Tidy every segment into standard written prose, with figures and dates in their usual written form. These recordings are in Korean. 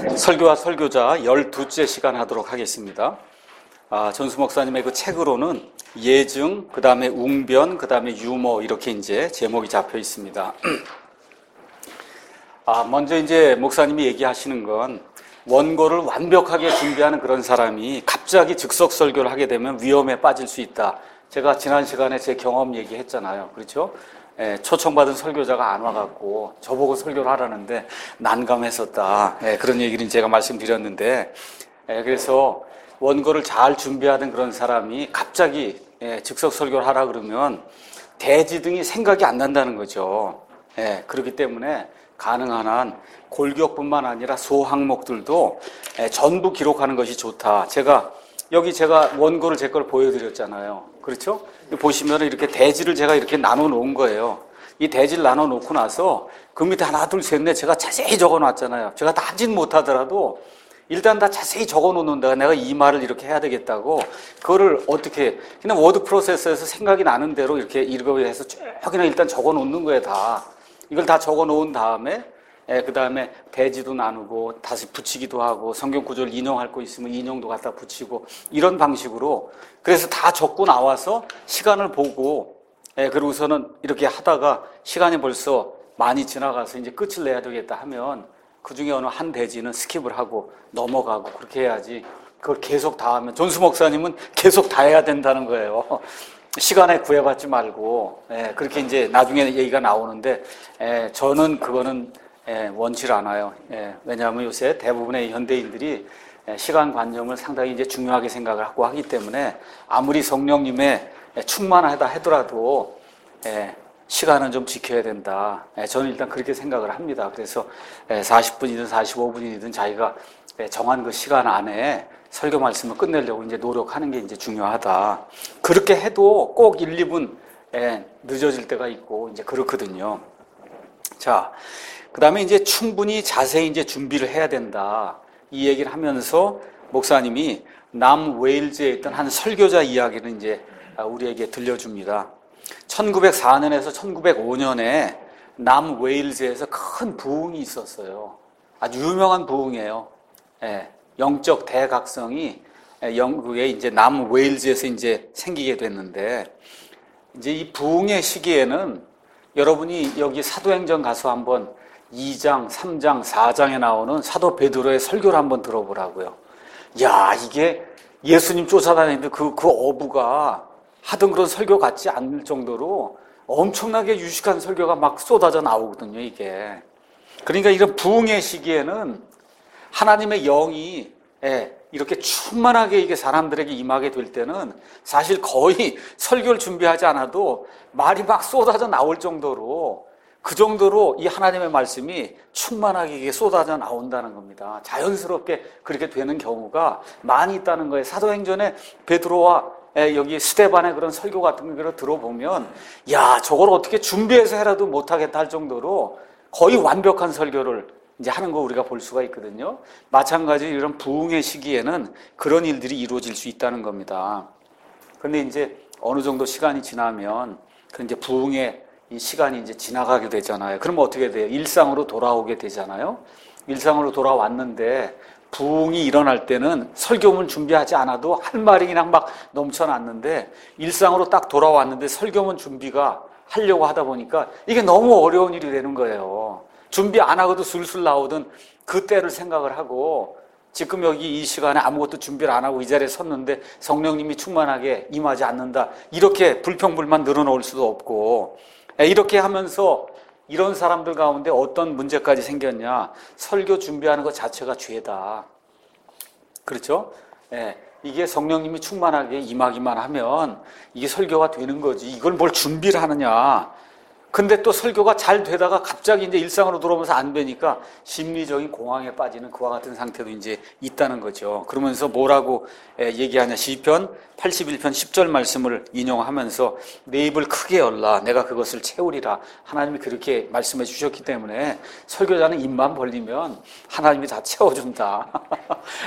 설교와 설교자 12째 시간 하도록 하겠습니다. 전수 목사님의 그 책으로는 예증, 그 다음에 웅변, 그 다음에 유머 이렇게 이제 제목이 잡혀 있습니다. 먼저 이제 목사님이 얘기하시는 건 원고를 완벽하게 준비하는 그런 사람이 갑자기 즉석 설교를 하게 되면 위험에 빠질 수 있다. 제가 지난 시간에 제 경험 얘기했잖아요. 그렇죠? 초청받은 설교자가 안 와갖고 저보고 설교를 하라는데 난감했었다. 그런 얘기를 제가 말씀드렸는데, 그래서 원고를 잘 준비하던 그런 사람이 갑자기 즉석 설교를 하라 그러면 대지 등이 생각이 안 난다는 거죠. 그렇기 때문에 가능한 한 골격뿐만 아니라 소항목들도 전부 기록하는 것이 좋다. 제가 원고를 제 걸 보여드렸잖아요. 그렇죠? 보시면 이렇게 대지를 제가 이렇게 나눠 놓은 거예요. 이 대지를 나눠 놓고 나서 그 밑에 하나, 둘, 셋, 넷 제가 자세히 적어 놨잖아요. 제가 다 하진 못하더라도 일단 다 자세히 적어 놓는다. 내가 이 말을 이렇게 해야 되겠다고. 그거를 어떻게, 그냥 워드 프로세서에서 생각이 나는 대로 이렇게 읽어서 쭉 그냥 일단 적어 놓는 거예요, 다. 이걸 다 적어 놓은 다음에 그 다음에 대지도 나누고 다시 붙이기도 하고 성경 구절을 인용할 거 있으면 인용도 갖다 붙이고 이런 방식으로 그래서 다 적고 나와서 시간을 보고 그러고서는 이렇게 하다가 시간이 벌써 많이 지나가서 이제 끝을 내야 되겠다 하면 그 중에 어느 한 대지는 스킵을 하고 넘어가고 그렇게 해야지 그걸 계속 다 하면 존수 목사님은 계속 다 해야 된다는 거예요. 시간에 구애받지 말고 그렇게 이제 나중에 얘기가 나오는데 저는 그거는 원치 않아요. 왜냐하면 요새 대부분의 현대인들이 시간관념을 상당히 이제 중요하게 생각을 하고 하기 때문에 아무리 성령님의 충만하다 하더라도 시간은 좀 지켜야 된다. 저는 일단 그렇게 생각을 합니다. 그래서 40분이든 45분이든 자기가 정한 그 시간 안에 설교 말씀을 끝내려고 이제 노력하는 게 이제 중요하다. 그렇게 해도 꼭 1, 2분 늦어질 때가 있고 이제 그렇거든요. 자, 그 다음에 이제 충분히 자세히 이제 준비를 해야 된다. 이 얘기를 하면서 목사님이 남웨일즈에 있던 한 설교자 이야기를 이제 우리에게 들려줍니다. 1904년에서 1905년에 남웨일즈에서 큰 부흥이 있었어요. 아주 유명한 부흥이에요. 영적 대각성이 영국의 이제 남웨일즈에서 이제 생기게 됐는데, 이제 이 부흥의 시기에는 여러분이 여기 사도행전 가서 한번 2장, 3장, 4장에 나오는 사도 베드로의 설교를 한번 들어보라고요. 야, 이게 예수님 쫓아다니는데 그 어부가 하던 그런 설교 같지 않을 정도로 엄청나게 유식한 설교가 막 쏟아져 나오거든요, 이게. 그러니까 이런 부흥의 시기에는 하나님의 영이 이렇게 충만하게 이게 사람들에게 임하게 될 때는 사실 거의 설교를 준비하지 않아도 말이 막 쏟아져 나올 정도로 그 정도로 이 하나님의 말씀이 충만하게 이게 쏟아져 나온다는 겁니다. 자연스럽게 그렇게 되는 경우가 많이 있다는 거예요. 사도행전에 베드로와 여기 스데반의 그런 설교 같은 걸 들어보면 야, 저걸 어떻게 준비해서 해라도 못하겠다 할 정도로 거의 완벽한 설교를 이제 하는 거 우리가 볼 수가 있거든요. 마찬가지로 이런 부흥의 시기에는 그런 일들이 이루어질 수 있다는 겁니다. 그런데 이제 어느 정도 시간이 지나면 그 이제 부흥의 이 시간이 이제 지나가게 되잖아요. 그러면 어떻게 돼요? 일상으로 돌아오게 되잖아요. 일상으로 돌아왔는데 부흥이 일어날 때는 설교문 준비하지 않아도 할 말이 그냥 막 넘쳐났는데 일상으로 딱 돌아왔는데 설교문 준비가 하려고 하다 보니까 이게 너무 어려운 일이 되는 거예요. 준비 안 하고도 술술 나오던 그 때를 생각을 하고 지금 여기 이 시간에 아무것도 준비를 안 하고 이 자리에 섰는데 성령님이 충만하게 임하지 않는다. 이렇게 불평불만 늘어놓을 수도 없고 이렇게 하면서 이런 사람들 가운데 어떤 문제까지 생겼냐. 설교 준비하는 것 자체가 죄다. 그렇죠? 이게 성령님이 충만하게 임하기만 하면 이게 설교가 되는 거지. 이걸 뭘 준비를 하느냐. 근데 또 설교가 잘 되다가 갑자기 이제 일상으로 들어오면서 안 되니까 심리적인 공황에 빠지는 그와 같은 상태도 이제 있다는 거죠. 그러면서 뭐라고 얘기하냐. 시편 81편 10절 말씀을 인용하면서 내 입을 크게 열라. 내가 그것을 채우리라. 하나님이 그렇게 말씀해 주셨기 때문에 설교자는 입만 벌리면 하나님이 다 채워준다.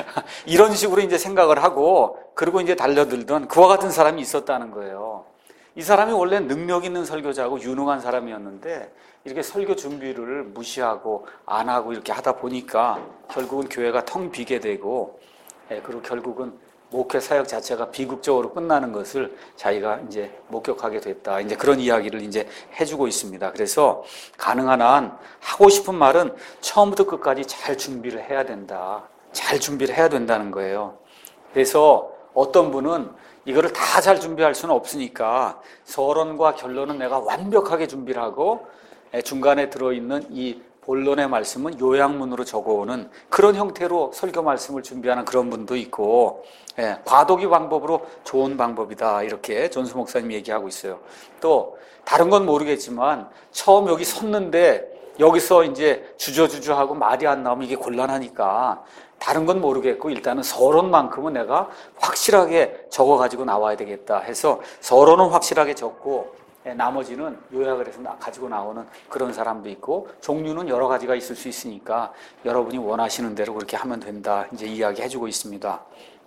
이런 식으로 이제 생각을 하고 그리고 이제 달려들던 그와 같은 사람이 있었다는 거예요. 이 사람이 원래 능력 있는 설교자고 유능한 사람이었는데 이렇게 설교 준비를 무시하고 안 하고 이렇게 하다 보니까 결국은 교회가 텅 비게 되고, 그리고 결국은 목회 사역 자체가 비극적으로 끝나는 것을 자기가 이제 목격하게 됐다. 이제 그런 이야기를 이제 해주고 있습니다. 그래서 가능한 한 하고 싶은 말은 처음부터 끝까지 잘 준비를 해야 된다. 잘 준비를 해야 된다는 거예요. 그래서 어떤 분은 이거를 다 잘 준비할 수는 없으니까 서론과 결론은 내가 완벽하게 준비를 하고 중간에 들어있는 이 본론의 말씀은 요약문으로 적어오는 그런 형태로 설교 말씀을 준비하는 그런 분도 있고, 과도기 방법으로 좋은 방법이다 이렇게 존수 목사님이 얘기하고 있어요. 또 다른 건 모르겠지만 처음 여기 섰는데 여기서 이제 주저주저하고 말이 안 나오면 이게 곤란하니까 다른 건 모르겠고 일단은 서론만큼은 내가 확실하게 적어가지고 나와야 되겠다 해서 서론은 확실하게 적고 나머지는 요약을 해서 가지고 나오는 그런 사람도 있고, 종류는 여러 가지가 있을 수 있으니까 여러분이 원하시는 대로 그렇게 하면 된다 이제 이야기해주고 있습니다.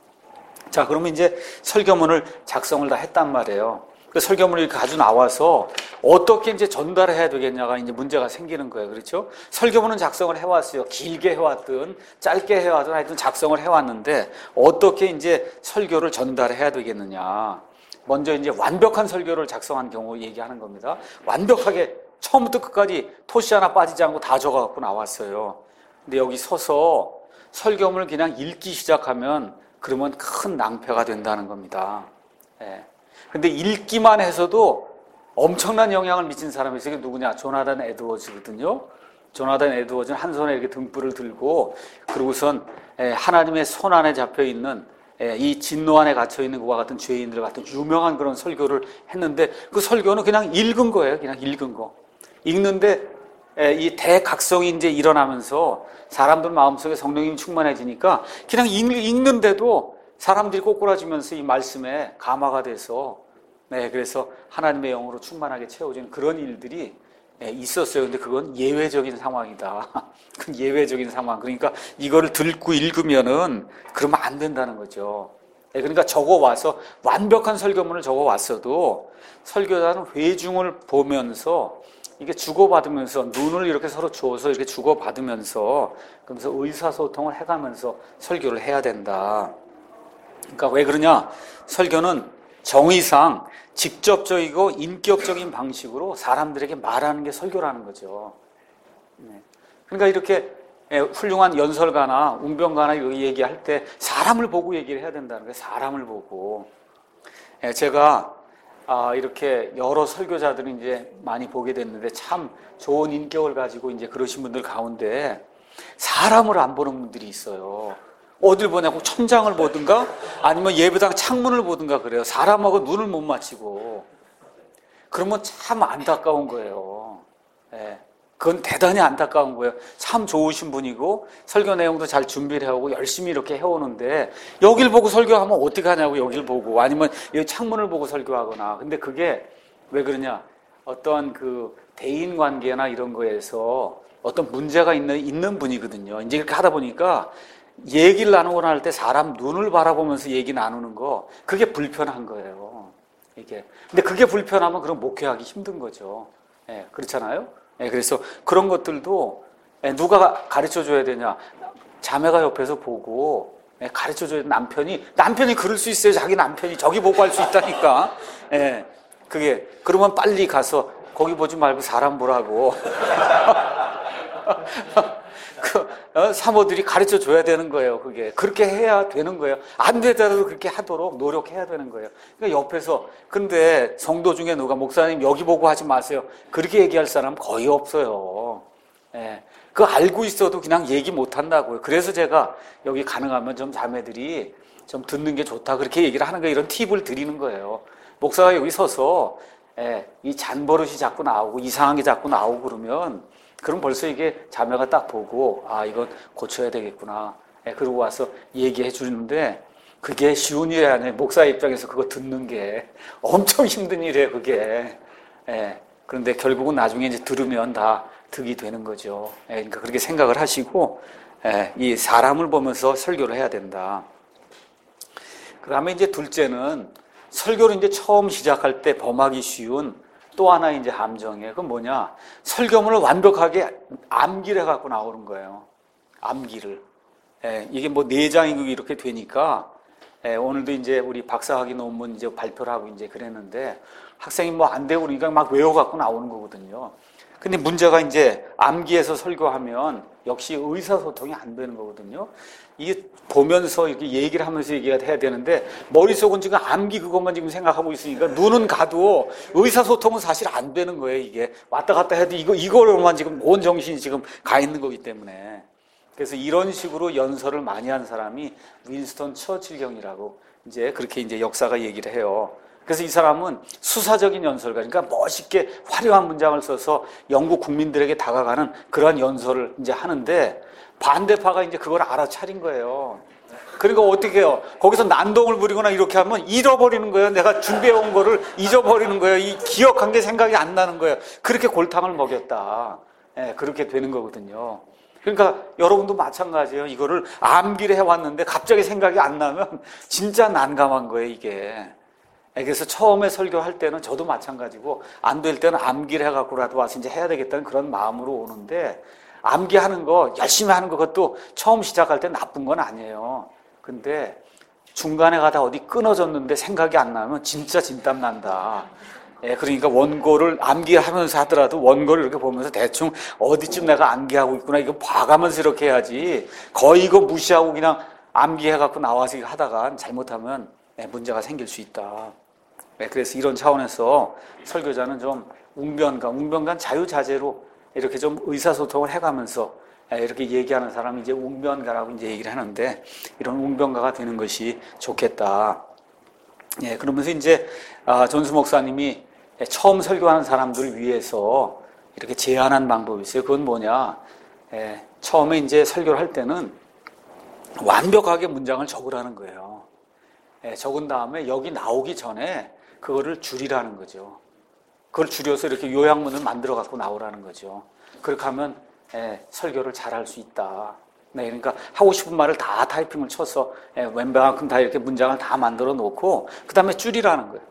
자, 그러면 이제 설교문을 작성을 다 했단 말이에요. 그 설교문을 이렇게 가지고 나와서 어떻게 이제 전달해야 되겠냐가 이제 문제가 생기는 거예요. 그렇죠? 설교문은 작성을 해왔어요. 길게 해왔든 짧게 해왔든 하여튼 작성을 해왔는데 어떻게 이제 설교를 전달해야 되겠느냐. 먼저 이제 완벽한 설교를 작성한 경우 얘기하는 겁니다. 완벽하게 처음부터 끝까지 토시 하나 빠지지 않고 다 적어갖고 나왔어요. 근데 여기 서서 설교문을 그냥 읽기 시작하면 그러면 큰 낭패가 된다는 겁니다. 근데 읽기만 해서도 엄청난 영향을 미친 사람이 있어요. 그게 누구냐? 조나단 에드워즈거든요. 조나단 에드워즈는 한 손에 이렇게 등불을 들고 그리고선 하나님의 손 안에 잡혀 있는 이 진노 안에 갇혀 있는 그와 같은 죄인들 같은 유명한 그런 설교를 했는데 그 설교는 그냥 읽은 거예요. 그냥 읽은 거. 읽는데 이 대각성이 이제 일어나면서 사람들 마음속에 성령님이 충만해지니까 그냥 읽는데도 사람들이 꼬꾸라지면서 이 말씀에 감화가 돼서 그래서 하나님의 영으로 충만하게 채워지는 그런 일들이 있었어요. 근데 그건 예외적인 상황이다. 그건 예외적인 상황. 그러니까 이거를 듣고 읽으면은 그러면 안 된다는 거죠. 그러니까 적어와서 완벽한 설교문을 적어왔어도 설교자는 회중을 보면서 이게 주고받으면서 눈을 이렇게 서로 주어서 이렇게 주고받으면서 그러면서 의사소통을 해가면서 설교를 해야 된다. 그러니까 왜 그러냐? 설교는 정의상 직접적이고 인격적인 방식으로 사람들에게 말하는 게 설교라는 거죠. 그러니까 이렇게 훌륭한 연설가나 웅변가나 여기 얘기할 때 사람을 보고 얘기를 해야 된다는 거예요. 사람을 보고. 제가 이렇게 여러 설교자들을 이제 많이 보게 됐는데 참 좋은 인격을 가지고 이제 그러신 분들 가운데 사람을 안 보는 분들이 있어요. 어딜 보냐고 천장을 보든가 아니면 예배당 창문을 보든가 그래요. 사람하고 눈을 못 맞추고. 그러면 참 안타까운 거예요. 그건 대단히 안타까운 거예요. 참 좋으신 분이고 설교 내용도 잘 준비를 해오고 열심히 이렇게 해오는데 여길 보고 설교하면 어떻게 하냐고 여길 보고 아니면 이 창문을 보고 설교하거나. 근데 그게 왜 그러냐? 어떤 그 대인 관계나 이런 거에서 어떤 문제가 있는 분이거든요. 이제 이렇게 하다 보니까 얘기를 나누고 날 때 사람 눈을 바라보면서 얘기 나누는 거 그게 불편한 거예요. 이게. 근데 그게 불편하면 그럼 목회하기 힘든 거죠. 그렇잖아요. 그래서 그런 것들도 누가 가르쳐 줘야 되냐? 자매가 옆에서 보고 가르쳐 줘야 남편이 그럴 수 있어요. 자기 남편이 저기 보고 할 수 있다니까. 그게 그러면 빨리 가서 거기 보지 말고 사람 보라고. 사모들이 가르쳐 줘야 되는 거예요. 그게 그렇게 해야 되는 거예요. 안 되더라도 그렇게 하도록 노력해야 되는 거예요. 그러니까 옆에서 근데 성도 중에 누가 목사님 여기 보고 하지 마세요. 그렇게 얘기할 사람 거의 없어요. 그거 알고 있어도 그냥 얘기 못 한다고요. 그래서 제가 여기 가능하면 좀 자매들이 좀 듣는 게 좋다 그렇게 얘기를 하는 거예요. 이런 팁을 드리는 거예요. 목사가 여기 서서 이 잔버릇이 자꾸 나오고 이상한 게 자꾸 나오고 그럼 벌써 이게 자매가 딱 보고 이건 고쳐야 되겠구나. 그러고 와서 얘기해 주는데 그게 쉬운 일이 아니에요. 목사 입장에서 그거 듣는 게 엄청 힘든 일이에요. 그게. 그런데 결국은 나중에 이제 들으면 다 득이 되는 거죠. 그러니까 그렇게 생각을 하시고 이 사람을 보면서 설교를 해야 된다. 그 다음에 이제 둘째는 설교를 이제 처음 시작할 때 범하기 쉬운 또 하나의 이제 함정이에요. 그건 뭐냐? 설교문을 완벽하게 암기를 해갖고 나오는 거예요. 암기를. 이게 뭐 4장이고 이렇게 되니까, 오늘도 이제 우리 박사학위 논문 이제 발표를 하고 이제 그랬는데, 학생이 뭐 안 되고 그러니까 막 외워갖고 나오는 거거든요. 근데 문제가 이제 암기해서 설교하면 역시 의사소통이 안 되는 거거든요. 이게 보면서 이렇게 얘기를 하면서 얘기가 해야 되는데 머릿속은 지금 암기 그것만 지금 생각하고 있으니까 눈은 가도 의사소통은 사실 안 되는 거예요. 이게 왔다 갔다 해도 이거로만 지금 온 정신이 지금 가 있는 거기 때문에. 그래서 이런 식으로 연설을 많이 한 사람이 윈스턴 처칠경이라고 이제 그렇게 이제 역사가 얘기를 해요. 그래서 이 사람은 수사적인 연설가, 그러니까 멋있게 화려한 문장을 써서 영국 국민들에게 다가가는 그러한 연설을 이제 하는데 반대파가 이제 그걸 알아차린 거예요. 그러니까 어떻게 해요? 거기서 난동을 부리거나 이렇게 하면 잃어버리는 거예요. 내가 준비해온 거를 잊어버리는 거예요. 이 기억한 게 생각이 안 나는 거예요. 그렇게 골탕을 먹였다. 그렇게 되는 거거든요. 그러니까 여러분도 마찬가지예요. 이거를 암기를 해왔는데 갑자기 생각이 안 나면 진짜 난감한 거예요, 이게. 그래서 처음에 설교할 때는 저도 마찬가지고 안 될 때는 암기를 해갖고라도 와서 이제 해야 되겠다는 그런 마음으로 오는데 암기하는 거 열심히 하는 거 그것도 처음 시작할 때 나쁜 건 아니에요. 근데 중간에 가다 어디 끊어졌는데 생각이 안 나면 진짜 진땀 난다. 그러니까 원고를 암기하면서 하더라도 원고를 이렇게 보면서 대충 어디쯤 내가 암기하고 있구나 이거 봐가면서 이렇게 해야지 거의 이거 무시하고 그냥 암기해갖고 나와서 이거 하다가 잘못하면 문제가 생길 수 있다. 그래서 이런 차원에서 설교자는 좀 웅변간 자유자재로 이렇게 좀 의사소통을 해가면서 이렇게 얘기하는 사람이 이제 웅변가라고 이제 얘기를 하는데 이런 웅변가가 되는 것이 좋겠다. 그러면서 이제 존스 목사님이 처음 설교하는 사람들을 위해서 이렇게 제안한 방법이 있어요. 그건 뭐냐? 처음에 이제 설교를 할 때는 완벽하게 문장을 적으라는 거예요. 적은 다음에 여기 나오기 전에 그거를 줄이라는 거죠. 그걸 줄여서 이렇게 요약문을 만들어 갖고 나오라는 거죠. 그렇게 하면 설교를 잘할 수 있다. 그러니까 하고 싶은 말을 다 타이핑을 쳐서 웬만큼 다 이렇게 문장을 다 만들어 놓고 그 다음에 줄이라는 거예요.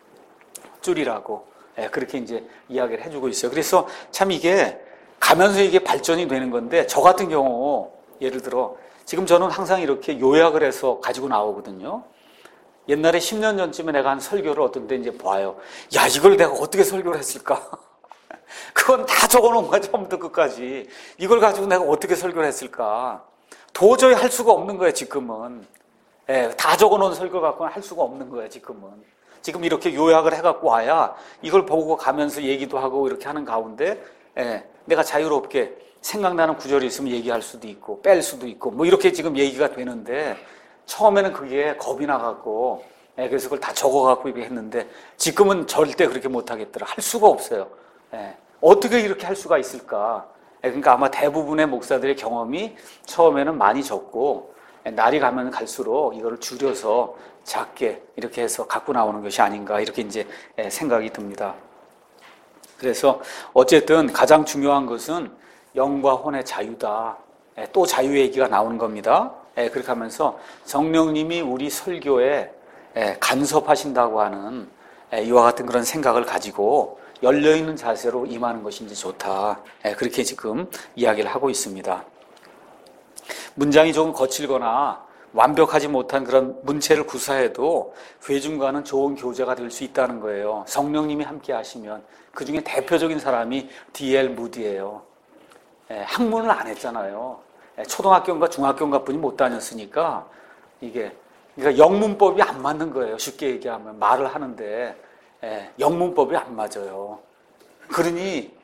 줄이라고 그렇게 이제 이야기를 해주고 있어요. 그래서 참 이게 가면서 이게 발전이 되는 건데 저 같은 경우 예를 들어 지금 저는 항상 이렇게 요약을 해서 가지고 나오거든요. 옛날에 10년 전쯤에 내가 한 설교를 어떤 데 이제 봐요. 야, 이걸 내가 어떻게 설교를 했을까? 그건 다 적어놓은 거야, 처음부터 끝까지. 이걸 가지고 내가 어떻게 설교를 했을까? 도저히 할 수가 없는 거예요, 지금은. 다 적어놓은 설교 갖고는 할 수가 없는 거예요, 지금은. 지금 이렇게 요약을 해갖고 와야 이걸 보고 가면서 얘기도 하고 이렇게 하는 가운데, 내가 자유롭게 생각나는 구절이 있으면 얘기할 수도 있고, 뺄 수도 있고, 뭐 이렇게 지금 얘기가 되는데, 처음에는 그게 겁이 나갖고, 그래서 그걸 다 적어갖고 이렇게 했는데, 지금은 절대 그렇게 못하겠더라. 할 수가 없어요. 어떻게 이렇게 할 수가 있을까? 그러니까 아마 대부분의 목사들의 경험이 처음에는 많이 적고, 날이 가면 갈수록 이거를 줄여서 작게 이렇게 해서 갖고 나오는 것이 아닌가, 이렇게 이제 생각이 듭니다. 그래서 어쨌든 가장 중요한 것은 영과 혼의 자유다. 또 자유 얘기가 나오는 겁니다. 그렇게 하면서 성령님이 우리 설교에 간섭하신다고 하는 이와 같은 그런 생각을 가지고 열려있는 자세로 임하는 것이 이제 좋다. 그렇게 지금 이야기를 하고 있습니다. 문장이 조금 거칠거나 완벽하지 못한 그런 문체를 구사해도 회중과는 좋은 교제가 될 수 있다는 거예요. 성령님이 함께 하시면. 그 중에 대표적인 사람이 D.L. 무디예요. 학문을 안 했잖아요. 초등학교인가 중학교인가 뿐이 못 다녔으니까 이게 그러니까 영문법이 안 맞는 거예요. 쉽게 얘기하면 말을 하는데 영문법이 안 맞아요. 그러니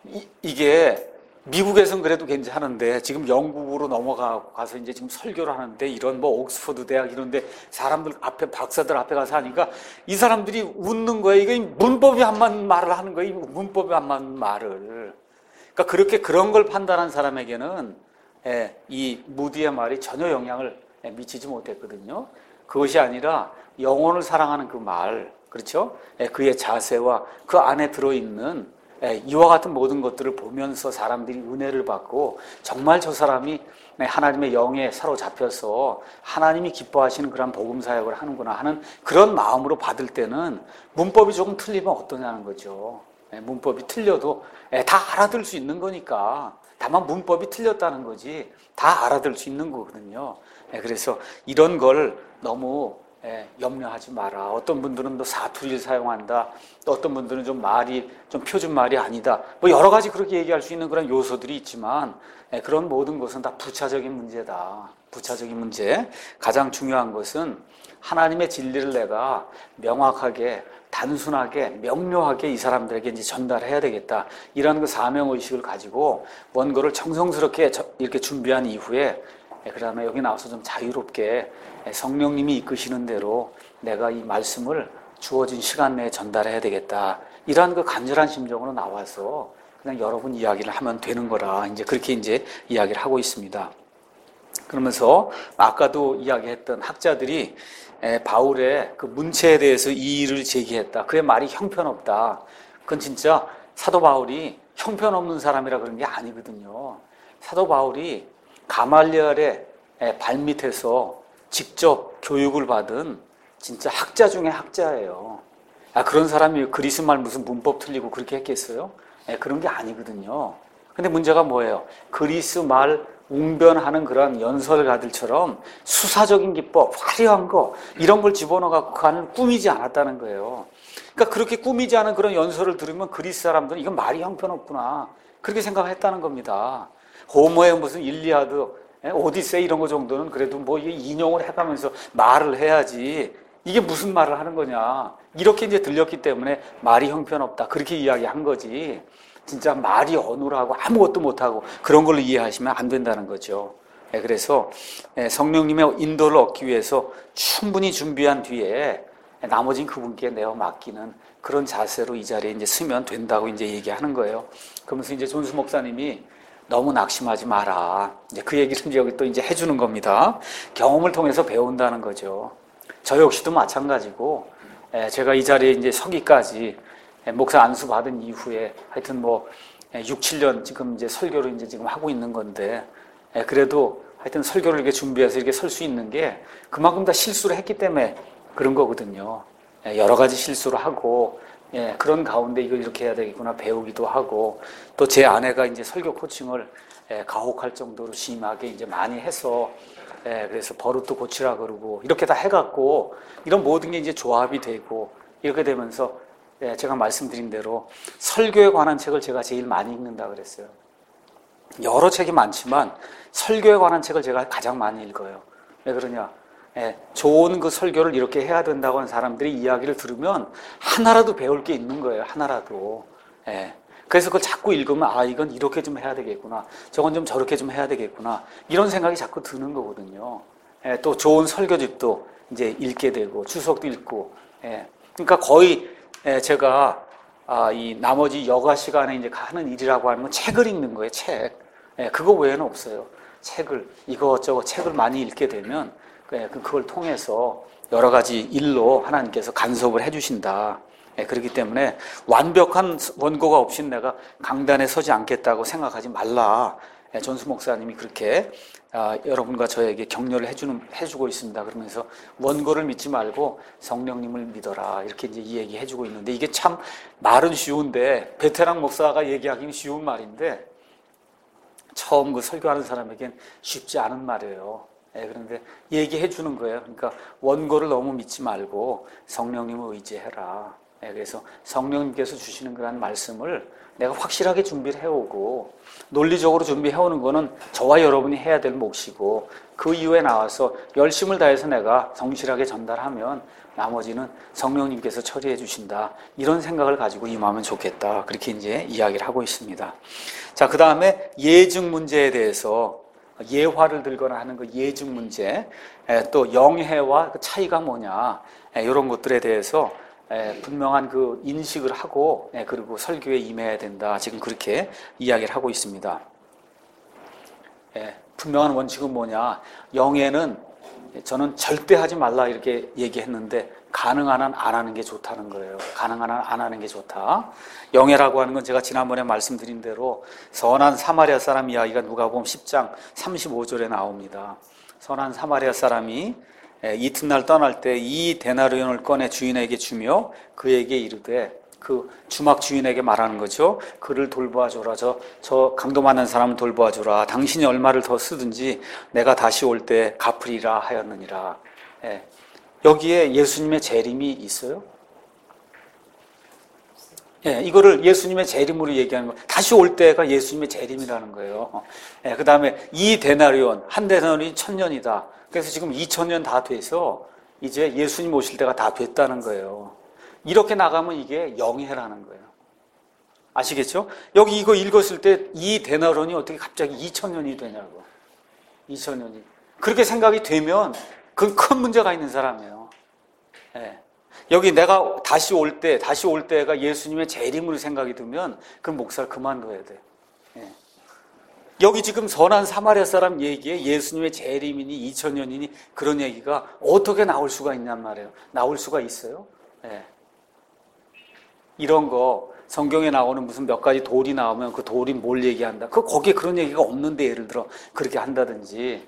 이게 미국에서는 그래도 괜찮은데 지금 영국으로 넘어가서 이제 지금 설교를 하는데 이런 뭐 옥스퍼드 대학 이런데 사람들 앞에 박사들 앞에 가서 하니까 이 사람들이 웃는 거예요. 이게 문법이 안 맞는 말을 하는 거예요. 문법이 안 맞는 말을. 그러니까 그렇게 그런 걸 판단한 사람에게는 이 무디의 말이 전혀 영향을 미치지 못했거든요. 그것이 아니라 영혼을 사랑하는 그 말, 그렇죠? 그의 자세와 그 안에 들어있는 이와 같은 모든 것들을 보면서 사람들이 은혜를 받고 정말 저 사람이 하나님의 영에 사로잡혀서 하나님이 기뻐하시는 그런 복음 사역을 하는구나 하는 그런 마음으로 받을 때는 문법이 조금 틀리면 어떠냐는 거죠. 문법이 틀려도 다 알아들 수 있는 거니까. 다만 문법이 틀렸다는 거지 다 알아들 수 있는 거거든요. 그래서 이런 걸 너무 염려하지 마라. 어떤 분들은 또 사투리를 사용한다. 또 어떤 분들은 좀 말이 좀 표준 말이 아니다. 뭐 여러 가지 그렇게 얘기할 수 있는 그런 요소들이 있지만 그런 모든 것은 다 부차적인 문제다. 부차적인 문제. 가장 중요한 것은 하나님의 진리를 내가 명확하게 단순하게 명료하게 이 사람들에게 이제 전달해야 되겠다. 이런 그 사명의식을 가지고 원고를 정성스럽게 이렇게 준비한 이후에 그 다음에 여기 나와서 좀 자유롭게 성령님이 이끄시는 대로 내가 이 말씀을 주어진 시간 내에 전달해야 되겠다. 이러한 그 간절한 심정으로 나와서 그냥 여러분 이야기를 하면 되는 거라 이제 그렇게 이제 이야기를 하고 있습니다. 그러면서 아까도 이야기했던 학자들이 바울의 그 문체에 대해서 이의를 제기했다. 그의 말이 형편없다. 그건 진짜 사도 바울이 형편없는 사람이라 그런 게 아니거든요. 사도 바울이 가말리엘의 발밑에서 직접 교육을 받은 진짜 학자 중에 학자예요. 그런 사람이 그리스 말 무슨 문법 틀리고 그렇게 했겠어요? 그런 게 아니거든요. 근데 문제가 뭐예요? 그리스 말 웅변하는 그런 연설가들처럼 수사적인 기법, 화려한 거 이런 걸 집어넣어갖고 그 안을 꾸미지 않았다는 거예요. 그러니까 그렇게 꾸미지 않은 그런 연설을 들으면 그리스 사람들은 이건 말이 형편없구나 그렇게 생각했다는 겁니다. 호모의 무슨 일리아드, 오디세이 이런 거 정도는 그래도 뭐 인용을 해가면서 말을 해야지 이게 무슨 말을 하는 거냐 이렇게 이제 들렸기 때문에 말이 형편없다 그렇게 이야기한 거지 진짜 말이 어눌하고 아무것도 못하고 그런 걸로 이해하시면 안 된다는 거죠. 그래서 성령님의 인도를 얻기 위해서 충분히 준비한 뒤에 나머지는 그분께 내어 맡기는 그런 자세로 이 자리에 이제 서면 된다고 이제 얘기하는 거예요. 그러면서 이제 존수 목사님이 너무 낙심하지 마라. 이제 그 얘기를 여기 또 이제 해주는 겁니다. 경험을 통해서 배운다는 거죠. 저 역시도 마찬가지고, 제가 이 자리에 이제 서기까지 목사 안수 받은 이후에 하여튼 뭐 6, 7년 지금 이제 설교를 이제 지금 하고 있는 건데, 그래도 하여튼 설교를 이렇게 준비해서 이렇게 설 수 있는 게 그만큼 다 실수를 했기 때문에 그런 거거든요. 여러 가지 실수를 하고, 그런 가운데 이걸 이렇게 해야 되겠구나 배우기도 하고, 또 제 아내가 이제 설교 코칭을 가혹할 정도로 심하게 이제 많이 해서, 그래서 버릇도 고치라 그러고, 이렇게 다 해갖고, 이런 모든 게 이제 조합이 되고, 이렇게 되면서, 제가 말씀드린 대로 설교에 관한 책을 제가 제일 많이 읽는다 그랬어요. 여러 책이 많지만, 설교에 관한 책을 제가 가장 많이 읽어요. 왜 그러냐? 좋은 그 설교를 이렇게 해야 된다고 하는 사람들이 이야기를 들으면 하나라도 배울 게 있는 거예요. 하나라도. 그래서 그걸 자꾸 읽으면 이건 이렇게 좀 해야 되겠구나. 저건 좀 저렇게 좀 해야 되겠구나. 이런 생각이 자꾸 드는 거거든요. 또 좋은 설교집도 이제 읽게 되고 주석도 읽고. 그러니까 거의 제가 이 나머지 여가 시간에 이제 하는 일이라고 하면 책을 읽는 거예요. 책. 그거 외에는 없어요. 책을 이것저것 책을 많이 읽게 되면 그걸 통해서 여러 가지 일로 하나님께서 간섭을 해주신다. 그렇기 때문에 완벽한 원고가 없인 내가 강단에 서지 않겠다고 생각하지 말라. 존수 목사님이 그렇게 여러분과 저에게 격려를 해주고 있습니다. 그러면서 원고를 믿지 말고 성령님을 믿어라. 이렇게 이제 이 얘기 해주고 있는데 이게 참 말은 쉬운데 베테랑 목사가 얘기하기는 쉬운 말인데 처음 그 설교하는 사람에겐 쉽지 않은 말이에요. 그런데 얘기해 주는 거예요. 그러니까 원고를 너무 믿지 말고 성령님을 의지해라. 그래서 성령님께서 주시는 그런 말씀을 내가 확실하게 준비를 해오고 논리적으로 준비해오는 거는 저와 여러분이 해야 될 몫이고 그 이후에 나와서 열심을 다해서 내가 성실하게 전달하면 나머지는 성령님께서 처리해 주신다. 이런 생각을 가지고 임하면 좋겠다. 그렇게 이제 이야기를 하고 있습니다. 자, 그 다음에 예증 문제에 대해서 예화를 들거나 하는 그 예증 문제, 또 영해와 그 차이가 뭐냐, 이런 것들에 대해서 분명한 그 인식을 하고, 그리고 설교에 임해야 된다. 지금 그렇게 이야기를 하고 있습니다. 분명한 원칙은 뭐냐, 영해는 저는 절대 하지 말라 이렇게 얘기했는데 가능한 한 안 하는 게 좋다는 거예요. 가능한 한 안 하는 게 좋다. 영예라고 하는 건 제가 지난번에 말씀드린 대로 선한 사마리아 사람 이야기가 누가복음 10장 35절에 나옵니다. 선한 사마리아 사람이 이튿날 떠날 때 이 데나리온을 꺼내 주인에게 주며 그에게 이르되, 그 주막 주인에게 말하는 거죠. 그를 돌보아줘라. 저 강도 많은 사람을 돌보아줘라. 당신이 얼마를 더 쓰든지 내가 다시 올 때 갚으리라 하였느니라. 여기에 예수님의 재림이 있어요? 이거를 예수님의 재림으로 얘기하는 거예요. 다시 올 때가 예수님의 재림이라는 거예요. 그 다음에 이 데나리온, 한 데나리온이 1000년이다. 그래서 지금 2000년 다 돼서 이제 예수님 오실 때가 다 됐다는 거예요. 이렇게 나가면 이게 영예라는 거예요. 아시겠죠? 여기 이거 읽었을 때 이 데나리온이 어떻게 갑자기 2000년이 되냐고. 2000년이. 그렇게 생각이 되면 그건 큰 문제가 있는 사람이에요. 여기 내가 다시 올 때가 예수님의 재림으로 생각이 들면 그 목사를 그만둬야 돼. 여기 지금 선한 사마리아 사람 얘기에 예수님의 재림이니 2000년이니 그런 얘기가 어떻게 나올 수가 있냔 말이에요. 나올 수가 있어요? 이런 거 성경에 나오는 무슨 몇 가지 돌이 나오면 그 돌이 뭘 얘기한다. 거기에 그런 얘기가 없는데 예를 들어 그렇게 한다든지.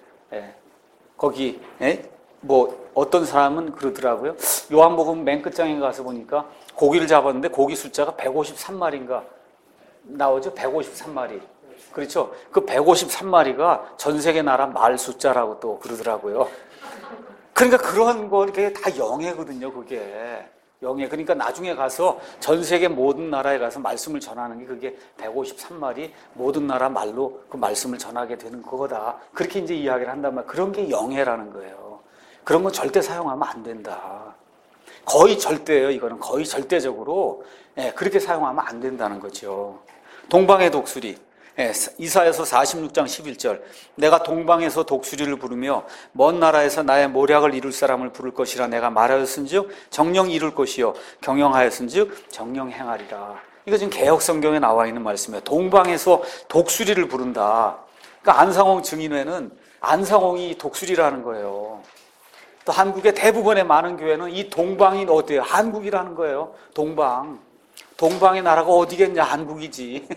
거기 뭐 어떤 사람은 그러더라고요. 요한복음 맨 끝장에 가서 보니까 고기를 잡았는데 고기 숫자가 153마리인가 나오죠. 153마리. 그렇죠. 그 153마리가 전 세계 나라 말 숫자라고 또 그러더라고요. 그러니까 그런 거 이렇게 다 영예거든요. 그게 영예. 그러니까 나중에 가서 전 세계 모든 나라에 가서 말씀을 전하는 게 그게 153마리 모든 나라 말로 그 말씀을 전하게 되는 거다. 그렇게 이제 이야기를 한단 말이에요. 그런 게 영예라는 거예요. 그런 건 절대 사용하면 안 된다. 거의 절대예요. 이거는 거의 절대적으로 그렇게 사용하면 안 된다는 거죠. 동방의 독수리. 이사야서 46장 11절. 내가 동방에서 독수리를 부르며 먼 나라에서 나의 모략을 이룰 사람을 부를 것이라 내가 말하였은즉 정령 이룰 것이요 경영하였은즉 정령 행하리라. 이거 지금 개역 성경에 나와 있는 말씀이에요. 동방에서 독수리를 부른다. 그러니까 안상홍 증인회는 안상홍이 독수리라는 거예요. 또 한국의 대부분의 많은 교회는 이 동방이 어때요? 한국이라는 거예요. 동방의 나라가 어디겠냐? 한국이지.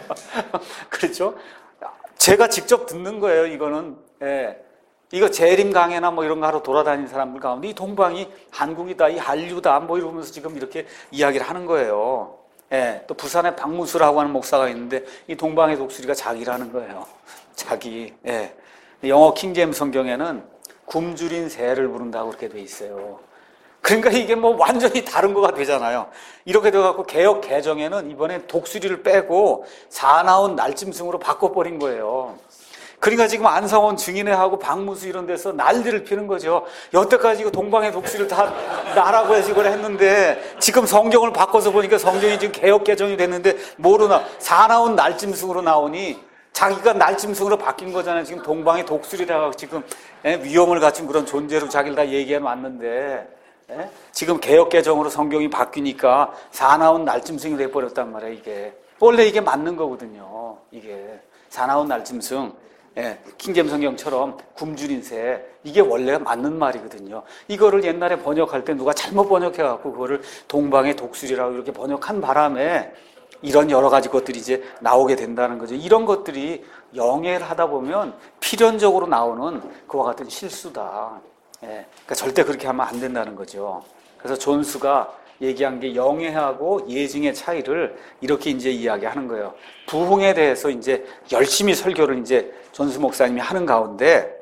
그렇죠? 제가 직접 듣는 거예요. 이거는 이거 재림 강해나 뭐 이런 거 하러 돌아다니는 사람들 가운데 이 동방이 한국이다, 이 한류다 뭐 이러면서 지금 이렇게 이야기를 하는 거예요. 또 부산에 박무수라고 하는 목사가 있는데 이 동방의 독수리가 자기라는 거예요. 자기. 영어 킹제임스 성경에는 굶주린 새를 부른다고 그렇게 돼 있어요. 그러니까 이게 뭐 완전히 다른 거가 되잖아요. 이렇게 돼갖고 개역 개정에는 이번에 독수리를 빼고 사나운 날짐승으로 바꿔버린 거예요. 그러니까 지금 안상원 증인회하고 박무수 이런 데서 난리를 피는 거죠. 여태까지 이거 동방의 독수리를 다 나라고 해서 이걸 했는데 지금 성경을 바꿔서 보니까 성경이 지금 개역 개정이 됐는데 모르나 사나운 날짐승으로 나오니 자기가 날짐승으로 바뀐 거잖아요. 지금 동방의 독수리라고 지금 위험을 갖춘 그런 존재로 자기를 다 얘기해 놨는데 지금 개역개정으로 성경이 바뀌니까 사나운 날짐승이 돼버렸단 말이에요. 이게 원래 이게 맞는 거거든요. 이게 사나운 날짐승, 킹제임스 성경처럼 굶주린 새, 이게 원래 맞는 말이거든요. 이거를 옛날에 번역할 때 누가 잘못 번역해갖고 그거를 동방의 독수리라고 이렇게 번역한 바람에 이런 여러 가지 것들이 이제 나오게 된다는 거죠. 이런 것들이 영예를 하다 보면 필연적으로 나오는 그와 같은 실수다. 그러니까 절대 그렇게 하면 안 된다는 거죠. 그래서 존스가 얘기한 게 영예하고 예증의 차이를 이렇게 이제 이야기하는 거예요. 부흥에 대해서 이제 열심히 설교를 이제 존스 목사님이 하는 가운데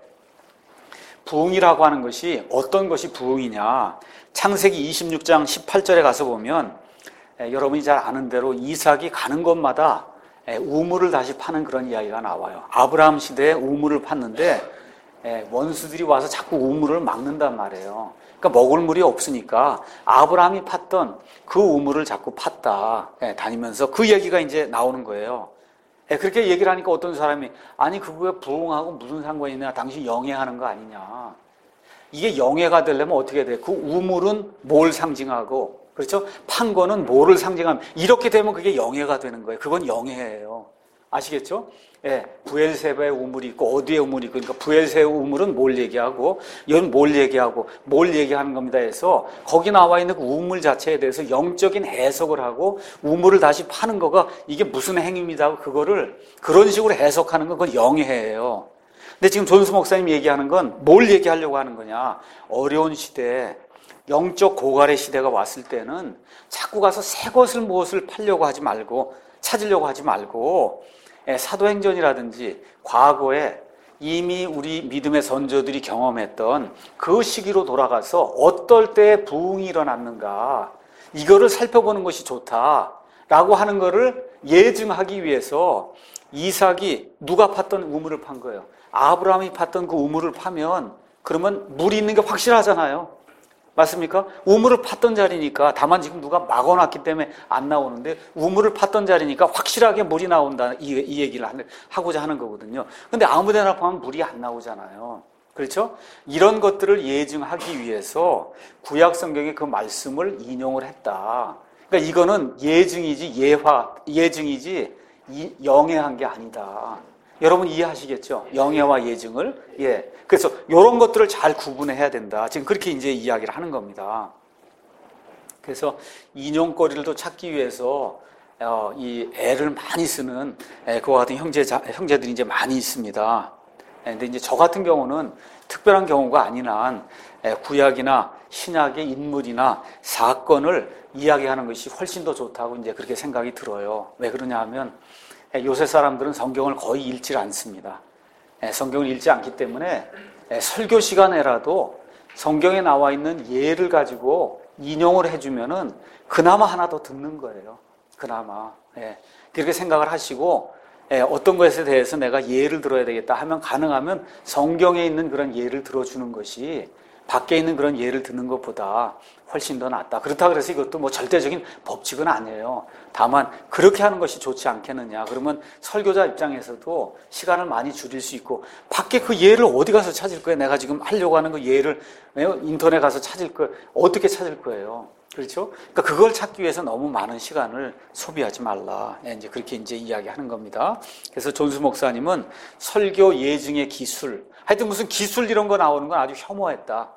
부흥이라고 하는 것이 어떤 것이 부흥이냐. 창세기 26장 18절에 가서 보면 여러분이 잘 아는 대로 이삭이 가는 곳마다 우물을 다시 파는 그런 이야기가 나와요. 아브라함 시대에 우물을 팠는데 원수들이 와서 자꾸 우물을 막는단 말이에요. 그러니까 먹을 물이 없으니까 아브라함이 팠던 그 우물을 자꾸 팠다. 다니면서 그 얘기가 이제 나오는 거예요. 그렇게 얘기를 하니까 어떤 사람이 아니 그거에 부흥하고 무슨 상관이 있냐? 당신 영예하는 거 아니냐? 이게 영예가 되려면 어떻게 돼? 그 우물은 뭘 상징하고 그렇죠? 판 거는 뭐를 상징하면 이렇게 되면 그게 영예가 되는 거예요. 그건 영예예요. 아시겠죠? 예, 부엘세바의 우물이 있고 어디에 우물이 있고 그러니까 부엘세바의 우물은 뭘 얘기하고 이건 뭘 얘기하고 뭘 얘기하는 겁니다 해서 거기 나와 있는 그 우물 자체에 대해서 영적인 해석을 하고 우물을 다시 파는 거가 이게 무슨 행위입니다 하고 그거를 그런 식으로 해석하는 건 그건 영해예요. 근데 지금 존스 목사님이 얘기하는 건 뭘 얘기하려고 하는 거냐, 어려운 시대, 영적 고갈의 시대가 왔을 때는 자꾸 가서 새 것을 무엇을 팔려고 하지 말고 찾으려고 하지 말고 사도행전이라든지 과거에 이미 우리 믿음의 선조들이 경험했던 그 시기로 돌아가서 어떨 때 부흥이 일어났는가 이거를 살펴보는 것이 좋다라고 하는 거를 예증하기 위해서 이삭이 누가 팠던 우물을 판 거예요. 아브라함이 팠던 그 우물을 파면 그러면 물이 있는 게 확실하잖아요. 맞습니까? 우물을 팠던 자리니까, 다만 지금 누가 막아놨기 때문에 안 나오는데 우물을 팠던 자리니까 확실하게 물이 나온다 이 얘기를 하고자 하는 거거든요. 근데 아무 데나 파면 물이 안 나오잖아요. 그렇죠? 이런 것들을 예증하기 위해서 구약 성경의 그 말씀을 인용을 했다. 그러니까 이거는 예증이지 예증이지 영해한 게 아니다. 여러분 이해하시겠죠? 영예와 예증을. 예. 그래서 이런 것들을 잘 구분해야 된다. 지금 그렇게 이제 이야기를 하는 겁니다. 그래서 인용거리를 또 찾기 위해서 이 애를 많이 쓰는 그와 같은 형제들이 이제 많이 있습니다. 근데 이제 저 같은 경우는 특별한 경우가 아닌 한 구약이나 신약의 인물이나 사건을 이야기하는 것이 훨씬 더 좋다고 이제 그렇게 생각이 들어요. 왜 그러냐 하면 요새 사람들은 성경을 거의 읽지 않습니다. 성경을 읽지 않기 때문에 설교 시간에라도 성경에 나와 있는 예를 가지고 인용을 해주면은 그나마 하나 더 듣는 거예요. 그나마. 그렇게 생각을 하시고 어떤 것에 대해서 내가 예를 들어야 되겠다 하면 가능하면 성경에 있는 그런 예를 들어주는 것이 밖에 있는 그런 예를 듣는 것보다 훨씬 더 낫다. 그렇다고 해서 이것도 뭐 절대적인 법칙은 아니에요. 다만 그렇게 하는 것이 좋지 않겠느냐. 그러면 설교자 입장에서도 시간을 많이 줄일 수 있고 밖에 그 예를 어디 가서 찾을 거예요? 내가 지금 하려고 하는 그 예를 인터넷 가서 찾을 거예요. 어떻게 찾을 거예요? 그렇죠? 그러니까 그걸 찾기 위해서 너무 많은 시간을 소비하지 말라. 이제 그렇게 이제 이야기하는 겁니다. 그래서 존스 목사님은 설교 예증의 기술, 하여튼 무슨 기술 이런 거 나오는 건 아주 혐오했다.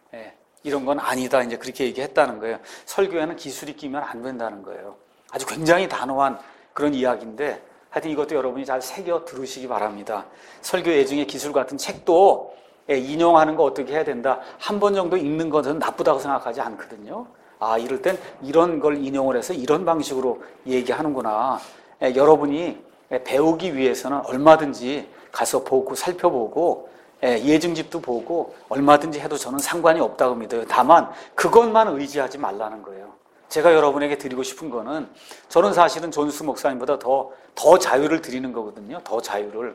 이런 건 아니다. 이제 그렇게 얘기했다는 거예요. 설교에는 기술이 끼면 안 된다는 거예요. 아주 굉장히 단호한 그런 이야기인데 하여튼 이것도 여러분이 잘 새겨 들으시기 바랍니다. 설교 예증의 기술 같은 책도 인용하는 거 어떻게 해야 된다. 한 번 정도 읽는 것은 나쁘다고 생각하지 않거든요. 아, 이럴 땐 이런 걸 인용을 해서 이런 방식으로 얘기하는구나. 여러분이 배우기 위해서는 얼마든지 가서 보고 살펴보고 예증집도 보고 얼마든지 해도 저는 상관이 없다고 믿어요. 다만 그것만 의지하지 말라는 거예요. 제가 여러분에게 드리고 싶은 거는 저는 사실은 존스 목사님보다 더 자유를 드리는 거거든요. 더 자유를.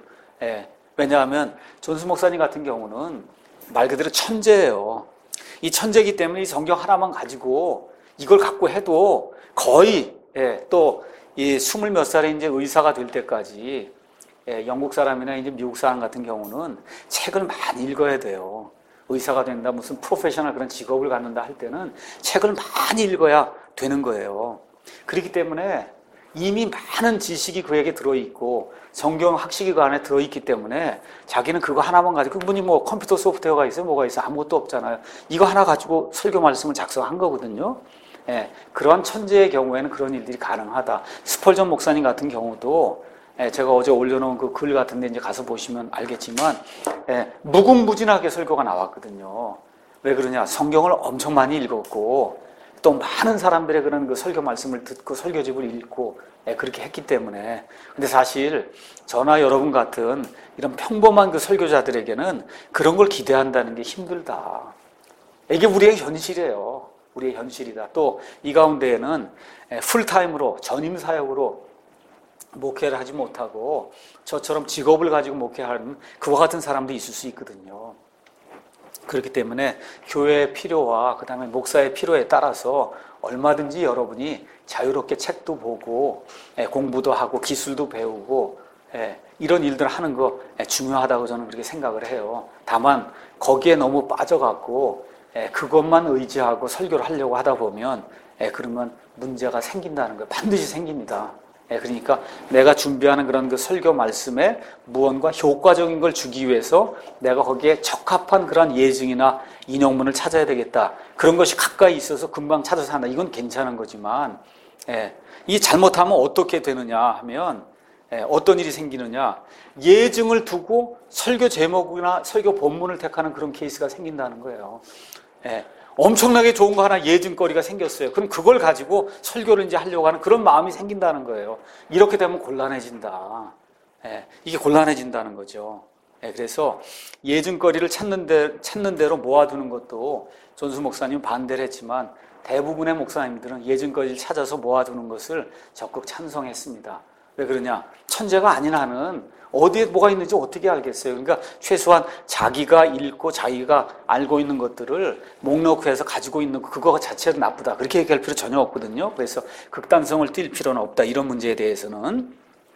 왜냐하면 존스 목사님 같은 경우는 말 그대로 천재예요. 이 천재이기 때문에 이 성경 하나만 가지고 이걸 갖고 해도 거의 또 이 20몇 살에 이제 의사가 될 때까지 영국 사람이나 이제 미국 사람 같은 경우는 책을 많이 읽어야 돼요. 의사가 된다, 무슨 프로페셔널 그런 직업을 갖는다 할 때는 책을 많이 읽어야 되는 거예요. 그렇기 때문에 이미 많은 지식이 그에게 들어있고 성경 학식이 그 안에 들어있기 때문에 자기는 그거 하나만 가지고 그분이 뭐 컴퓨터 소프트웨어가 있어요? 뭐가 있어요? 아무것도 없잖아요. 이거 하나 가지고 설교 말씀을 작성한 거거든요. 그러한 천재의 경우에는 그런 일들이 가능하다. 스펄전 목사님 같은 경우도 제가 어제 올려놓은 그 글 같은 데 이제 가서 보시면 알겠지만 무궁무진하게 설교가 나왔거든요. 왜 그러냐? 성경을 엄청 많이 읽었고 또 많은 사람들의 그런 그 설교 말씀을 듣고 설교집을 읽고 그렇게 했기 때문에. 근데 사실 저나 여러분 같은 이런 평범한 그 설교자들에게는 그런 걸 기대한다는 게 힘들다. 이게 우리의 현실이에요. 우리의 현실이다. 또 이 가운데에는 풀타임으로 전임 사역으로 목회를 하지 못하고 저처럼 직업을 가지고 목회하는 그와 같은 사람도 있을 수 있거든요. 그렇기 때문에 교회의 필요와 그 다음에 목사의 필요에 따라서 얼마든지 여러분이 자유롭게 책도 보고 공부도 하고 기술도 배우고 이런 일들을 하는 거 중요하다고 저는 그렇게 생각을 해요. 다만 거기에 너무 빠져갖고 그것만 의지하고 설교를 하려고 하다 보면 그러면 문제가 생긴다는 거예요. 반드시 생깁니다. 그러니까 내가 준비하는 그런 그 설교 말씀에 무언가 효과적인 걸 주기 위해서 내가 거기에 적합한 그런 예증이나 인용문을 찾아야 되겠다. 그런 것이 가까이 있어서 금방 찾아서 한다. 이건 괜찮은 거지만, 이 잘못하면 어떻게 되느냐 하면, 어떤 일이 생기느냐. 예증을 두고 설교 제목이나 설교 본문을 택하는 그런 케이스가 생긴다는 거예요. 엄청나게 좋은 거 하나 예증거리가 생겼어요. 그럼 그걸 가지고 설교를 이제 하려고 하는 그런 마음이 생긴다는 거예요. 이렇게 되면 곤란해진다. 이게 곤란해진다는 거죠. 그래서 예증거리를 찾는 대로 모아두는 것도 존수 목사님 반대를 했지만 대부분의 목사님들은 예증거리를 찾아서 모아두는 것을 적극 찬성했습니다. 왜 그러냐? 천재가 아닌 한은 어디에 뭐가 있는지 어떻게 알겠어요? 그러니까 최소한 자기가 읽고 자기가 알고 있는 것들을 목록해서 가지고 있는 그거 자체는 나쁘다. 그렇게 얘기할 필요 전혀 없거든요. 그래서 극단성을 띌 필요는 없다. 이런 문제에 대해서는.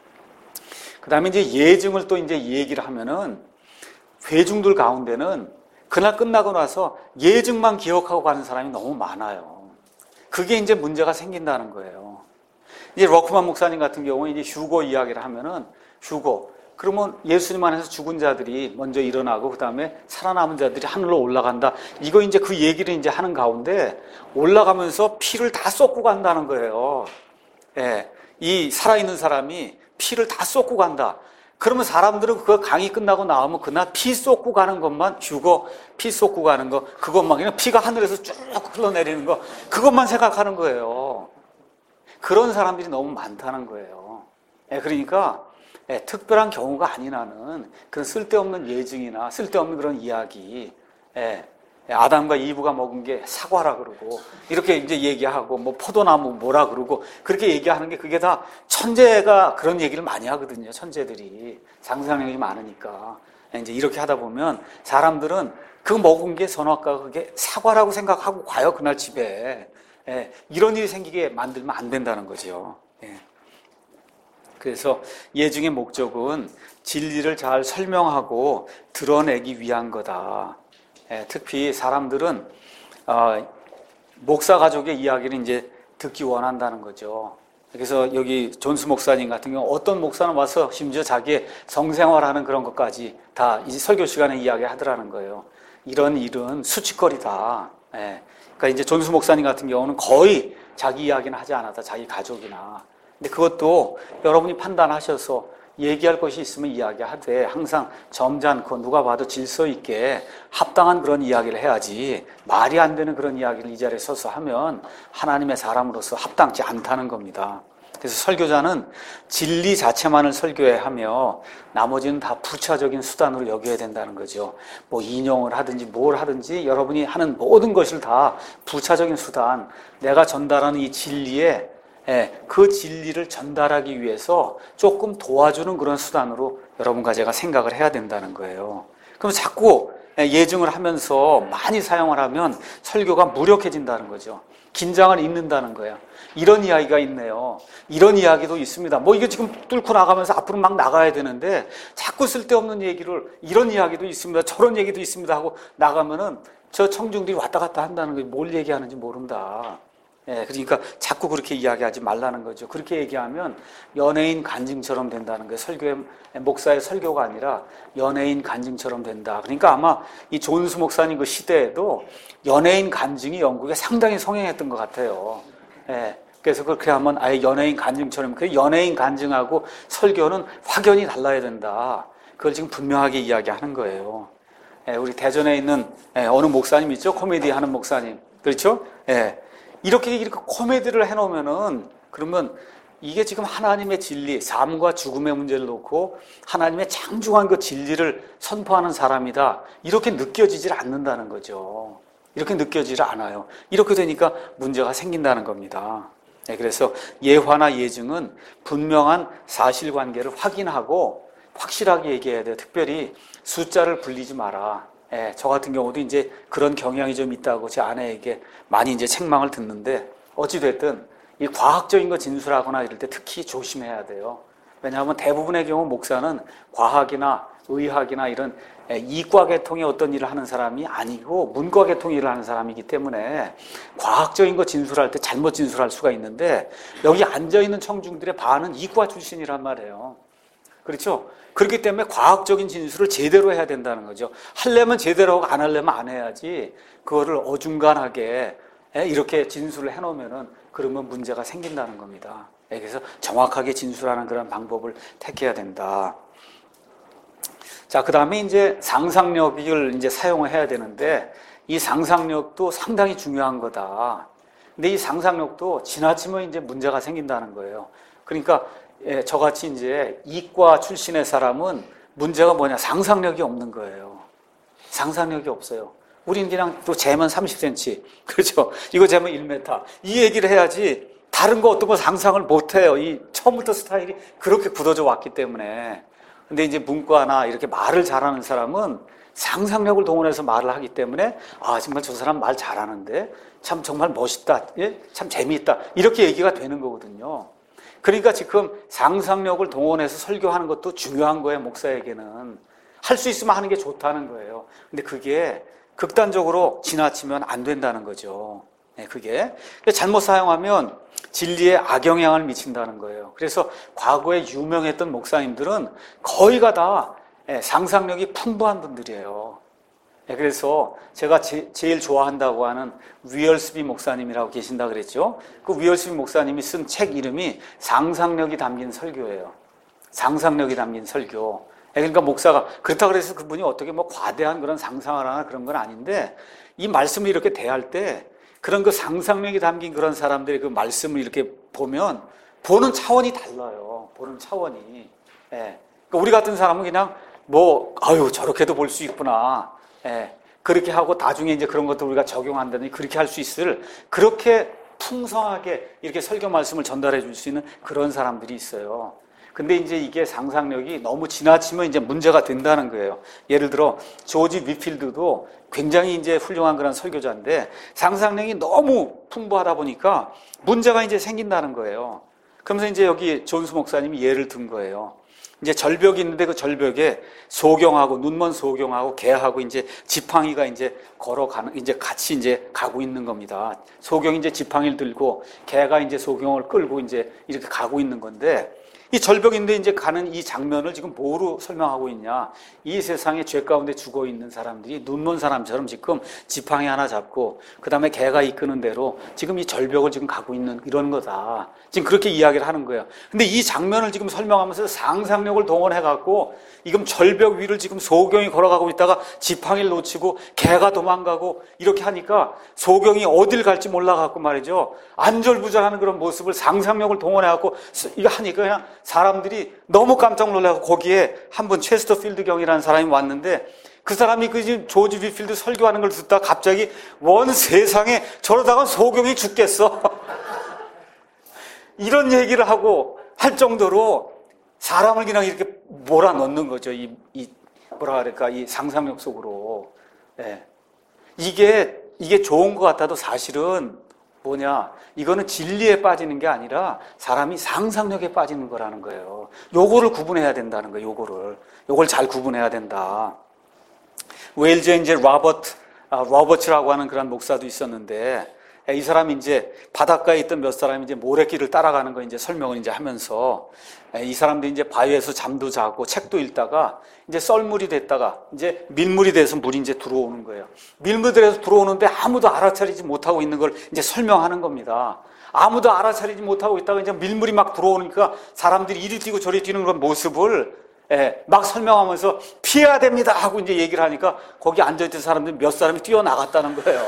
그 다음에 이제 예증을 또 이제 얘기를 하면은 회중들 가운데는 그날 끝나고 나서 예증만 기억하고 가는 사람이 너무 많아요. 그게 이제 문제가 생긴다는 거예요. 이제 러크만 목사님 같은 경우는 이제 휴거 이야기를 하면은 휴거. 그러면 예수님 안에서 죽은 자들이 먼저 일어나고 그 다음에 살아남은 자들이 하늘로 올라간다. 이거 이제 그 얘기를 이제 하는 가운데 올라가면서 피를 다 쏟고 간다는 거예요. 이 살아있는 사람이 피를 다 쏟고 간다. 그러면 사람들은 그 강의 끝나고 나오면 그날 피 쏟고 가는 것만 휴거, 피 쏟고 가는 거, 그것만 그냥 피가 하늘에서 쭉 흘러내리는 거, 그것만 생각하는 거예요. 그런 사람들이 너무 많다는 거예요. 그러니까 특별한 경우가 아닌 한은 그런 쓸데없는 예증이나 쓸데없는 그런 이야기, 아담과 이브가 먹은 게 사과라 그러고 이렇게 이제 얘기하고 뭐 포도나무 뭐라 그러고 그렇게 얘기하는 게 그게 다 천재가 그런 얘기를 많이 하거든요. 천재들이 상상력이 많으니까 이제 이렇게 하다 보면 사람들은 그 먹은 게 선악과가 그게 사과라고 생각하고 가요. 그날 집에. 이런 일이 생기게 만들면 안 된다는 거죠. 그래서 예증의 목적은 진리를 잘 설명하고 드러내기 위한 거다. 특히 사람들은 목사 가족의 이야기를 이제 듣기 원한다는 거죠. 그래서 여기 존스 목사님 같은 경우 어떤 목사는 와서 심지어 자기의 성생활하는 그런 것까지 다 이제 설교 시간에 이야기하더라는 거예요. 이런 일은 수치거리다. 그러니까 이제 존스 목사님 같은 경우는 거의 자기 이야기는 하지 않았다. 자기 가족이나. 근데 그것도 여러분이 판단하셔서 얘기할 것이 있으면 이야기하되 항상 점잖고 누가 봐도 질서 있게 합당한 그런 이야기를 해야지 말이 안 되는 그런 이야기를 이 자리에 서서 하면 하나님의 사람으로서 합당치 않다는 겁니다. 그래서 설교자는 진리 자체만을 설교해야 하며 나머지는 다 부차적인 수단으로 여겨야 된다는 거죠. 뭐 인용을 하든지 뭘 하든지 여러분이 하는 모든 것을 다 부차적인 수단, 내가 전달하는 이 진리에 그 진리를 전달하기 위해서 조금 도와주는 그런 수단으로 여러분과 제가 생각을 해야 된다는 거예요. 그럼 자꾸 예증을 하면서 많이 사용을 하면 설교가 무력해진다는 거죠. 긴장을 잊는다는 거예요. 이런 이야기가 있네요. 이런 이야기도 있습니다. 뭐 이게 지금 뚫고 나가면서 앞으로 막 나가야 되는데 자꾸 쓸데없는 얘기를 이런 이야기도 있습니다. 저런 얘기도 있습니다 하고 나가면은 저 청중들이 왔다 갔다 한다는 거예요. 뭘 얘기하는지 모른다. 그러니까 자꾸 그렇게 이야기하지 말라는 거죠. 그렇게 얘기하면 연예인 간증처럼 된다는 거예요. 목사의 설교가 아니라 연예인 간증처럼 된다. 그러니까 아마 이 존스 목사님 그 시대에도 연예인 간증이 영국에 상당히 성행했던 것 같아요. 그래서 그렇게 하면 아예 연예인 간증처럼, 그 연예인 간증하고 설교는 확연히 달라야 된다. 그걸 지금 분명하게 이야기하는 거예요. 우리 대전에 있는 어느 목사님 있죠? 코미디 하는 목사님. 그렇죠? 이렇게 코미디를 해놓으면은, 그러면 이게 지금 하나님의 진리, 삶과 죽음의 문제를 놓고 하나님의 장중한 그 진리를 선포하는 사람이다. 이렇게 느껴지질 않는다는 거죠. 이렇게 느껴지질 않아요. 이렇게 되니까 문제가 생긴다는 겁니다. 그래서 예화나 예증은 분명한 사실관계를 확인하고 확실하게 얘기해야 돼요. 특별히 숫자를 불리지 마라. 저 같은 경우도 이제 그런 경향이 좀 있다고 제 아내에게 많이 이제 책망을 듣는데, 어찌됐든 이 과학적인 거 진술하거나 이럴 때 특히 조심해야 돼요. 왜냐하면 대부분의 경우 목사는 과학이나 의학이나 이런 이과 계통의 어떤 일을 하는 사람이 아니고 문과 계통의 일을 하는 사람이기 때문에 과학적인 거 진술할 때 잘못 진술할 수가 있는데 여기 앉아있는 청중들의 반은 이과 출신이란 말이에요. 그렇죠? 그렇기 때문에 과학적인 진술을 제대로 해야 된다는 거죠. 하려면 제대로 하고 안 하려면 안 해야지 그거를 어중간하게 이렇게 진술을 해놓으면은 그러면 문제가 생긴다는 겁니다. 그래서 정확하게 진술하는 그런 방법을 택해야 된다. 자, 그 다음에 이제 상상력을 이제 사용을 해야 되는데 이 상상력도 상당히 중요한 거다. 근데 이 상상력도 지나치면 이제 문제가 생긴다는 거예요. 그러니까 저같이 이제 이과 출신의 사람은 문제가 뭐냐? 상상력이 없는 거예요. 상상력이 없어요. 우린 그냥 또 재면 30cm. 그렇죠? 이거 재면 1m. 이 얘기를 해야지 다른 거 어떤 거 상상을 못 해요. 이 처음부터 스타일이 그렇게 굳어져 왔기 때문에. 근데 이제 문과나 이렇게 말을 잘하는 사람은 상상력을 동원해서 말을 하기 때문에 아, 정말 저 사람 말 잘하는데 참 정말 멋있다. 예? 참 재미있다. 이렇게 얘기가 되는 거거든요. 그러니까 지금 상상력을 동원해서 설교하는 것도 중요한 거예요. 목사에게는. 할 수 있으면 하는 게 좋다는 거예요. 근데 그게 극단적으로 지나치면 안 된다는 거죠. 그게 잘못 사용하면 진리에 악영향을 미친다는 거예요. 그래서 과거에 유명했던 목사님들은 거의가 다 상상력이 풍부한 분들이에요. 그래서 제가 제일 좋아한다고 하는 위얼스비 목사님이라고 계신다 그랬죠. 그 위얼스비 목사님이 쓴 책 이름이 상상력이 담긴 설교예요. 상상력이 담긴 설교. 그러니까 목사가 그렇다고 해서 그분이 어떻게 뭐 과대한 그런 상상을 하나 그런 건 아닌데 이 말씀을 이렇게 대할 때 그런 그 상상력이 담긴 그런 사람들의 그 말씀을 이렇게 보면 보는 차원이 달라요. 보는 차원이. 그러니까 우리 같은 사람은 그냥 뭐 아유 저렇게도 볼 수 있구나. 그렇게 하고 나중에 이제 그런 것도 우리가 적용한다니 그렇게 할 수 있을 그렇게 풍성하게 이렇게 설교 말씀을 전달해 줄 수 있는 그런 사람들이 있어요. 근데 이제 이게 상상력이 너무 지나치면 이제 문제가 된다는 거예요. 예를 들어 조지 위필드도 굉장히 이제 훌륭한 그런 설교자인데 상상력이 너무 풍부하다 보니까 문제가 이제 생긴다는 거예요. 그러면서 이제 여기 존스 목사님이 예를 든 거예요. 이제 절벽이 있는데 그 절벽에 소경하고 눈먼 소경하고 개하고 이제 지팡이가 이제 걸어가는 이제 같이 이제 가고 있는 겁니다. 소경이 이제 지팡이를 들고 개가 이제 소경을 끌고 이제 이렇게 가고 있는 건데 이 절벽인데 이제 가는 이 장면을 지금 뭐로 설명하고 있냐? 이 세상에 죄 가운데 죽어 있는 사람들이 눈먼 사람처럼 지금 지팡이 하나 잡고 그 다음에 개가 이끄는 대로 지금 이 절벽을 지금 가고 있는 이런 거다. 지금 그렇게 이야기를 하는 거예요. 근데 이 장면을 지금 설명하면서 상상력을 동원해갖고 지금 절벽 위를 지금 소경이 걸어가고 있다가 지팡이를 놓치고 개가 도망가고 이렇게 하니까 소경이 어딜 갈지 몰라갖고 말이죠. 안절부절하는 그런 모습을 상상력을 동원해갖고 이거 하니까 그냥 사람들이 너무 깜짝 놀라고 거기에 한 분 체스터필드 경이라는 사람이 왔는데 그 사람이 그 지금 조지 위필드 설교하는 걸 듣다가 갑자기 원 세상에 저러다가 소경이 죽겠어. 이런 얘기를 하고 할 정도로 사람을 그냥 이렇게 몰아넣는 거죠. 이 뭐라 그럴까 이 상상력 속으로. 이게 좋은 것 같아도 사실은 뭐냐? 이거는 진리에 빠지는 게 아니라 사람이 상상력에 빠지는 거라는 거예요. 요거를 구분해야 된다는 거예요. 요걸 잘 구분해야 된다. 웨일즈에 이제 로버츠라고 하는 그런 목사도 있었는데 이 사람이 이제 바닷가에 있던 몇 사람이 이제 모래길을 따라가는 거 이제 설명을 이제 하면서 이 사람들이 이제 바위에서 잠도 자고 책도 읽다가 이제 썰물이 됐다가 이제 밀물이 돼서 물이 이제 들어오는 거예요. 밀물이 돼서 들어오는데 아무도 알아차리지 못하고 있는 걸 이제 설명하는 겁니다. 아무도 알아차리지 못하고 있다가 이제 밀물이 막 들어오니까 사람들이 이리 뛰고 저리 뛰는 그런 모습을 막 설명하면서 피해야 됩니다 하고 이제 얘기를 하니까 거기 앉아있던 사람들 몇 사람이 뛰어나갔다는 거예요.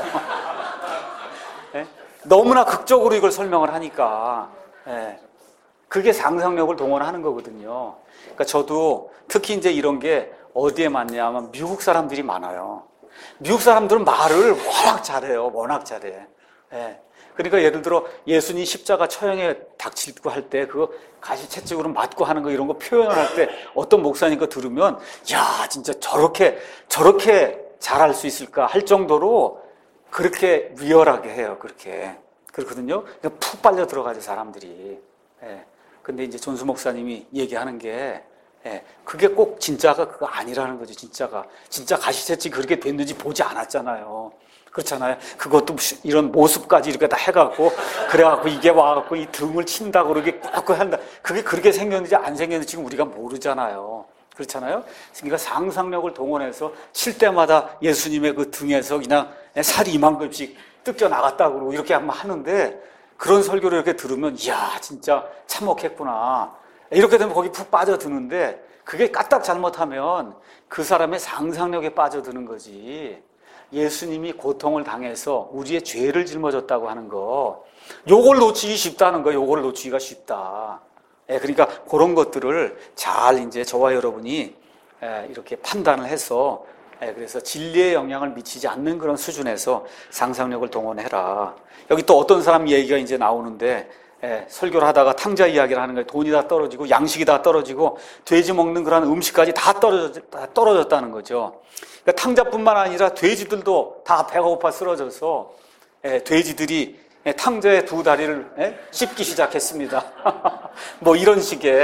너무나 극적으로 이걸 설명을 하니까 그게 상상력을 동원하는 거거든요. 그러니까 저도 특히 이제 이런 게 어디에 맞냐면 미국 사람들이 많아요. 미국 사람들은 말을 워낙 잘해. 그러니까 예를 들어 예수님 십자가 처형에 닥치고 할 때 그거 가시채찍으로 맞고 하는 거 이런 거 표현을 할 때 어떤 목사님 거 들으면 야 진짜 저렇게 잘할 수 있을까 할 정도로 그렇게 리얼하게 해요. 그렇거든요. 그러니까 푹 빨려 들어가죠 사람들이. 근데 이제 존스 목사님이 얘기하는 게 그게 꼭 진짜가 그거 아니라는 거죠. 진짜 가시색이 그렇게 됐는지 보지 않았잖아요. 그렇잖아요. 그것도 이런 모습까지 이렇게 다 해갖고 그래갖고 이게 와갖고 이 등을 친다고 그렇게 꾹꾹 한다. 그게 그렇게 생겼는지 안 생겼는지 지금 우리가 모르잖아요. 그렇잖아요. 그러니까 상상력을 동원해서 칠 때마다 예수님의 그 등에서 그냥 살이 이만큼씩 뜯겨 나갔다고 그러고 이렇게 한번 하는데, 그런 설교를 이렇게 들으면 이야 진짜 참혹했구나 이렇게 되면 거기 푹 빠져드는데, 그게 까딱 잘못하면 그 사람의 상상력에 빠져드는 거지. 예수님이 고통을 당해서 우리의 죄를 짊어졌다고 하는 거, 요걸 놓치기 쉽다는 거, 요걸 놓치기가 쉽다. 그러니까 그런 것들을 잘 이제 저와 여러분이 이렇게 판단을 해서, 그래서 진리에 영향을 미치지 않는 그런 수준에서 상상력을 동원해라. 여기 또 어떤 사람 얘기가 이제 나오는데, 설교를 하다가 탕자 이야기를 하는 거예요. 돈이 다 떨어지고 양식이 다 떨어지고 돼지 먹는 그런 음식까지 다 떨어졌다는 거죠. 그러니까 탕자뿐만 아니라 돼지들도 다 배가 고파 쓰러져서 돼지들이 탕자의 두 다리를 씹기 시작했습니다. 뭐 이런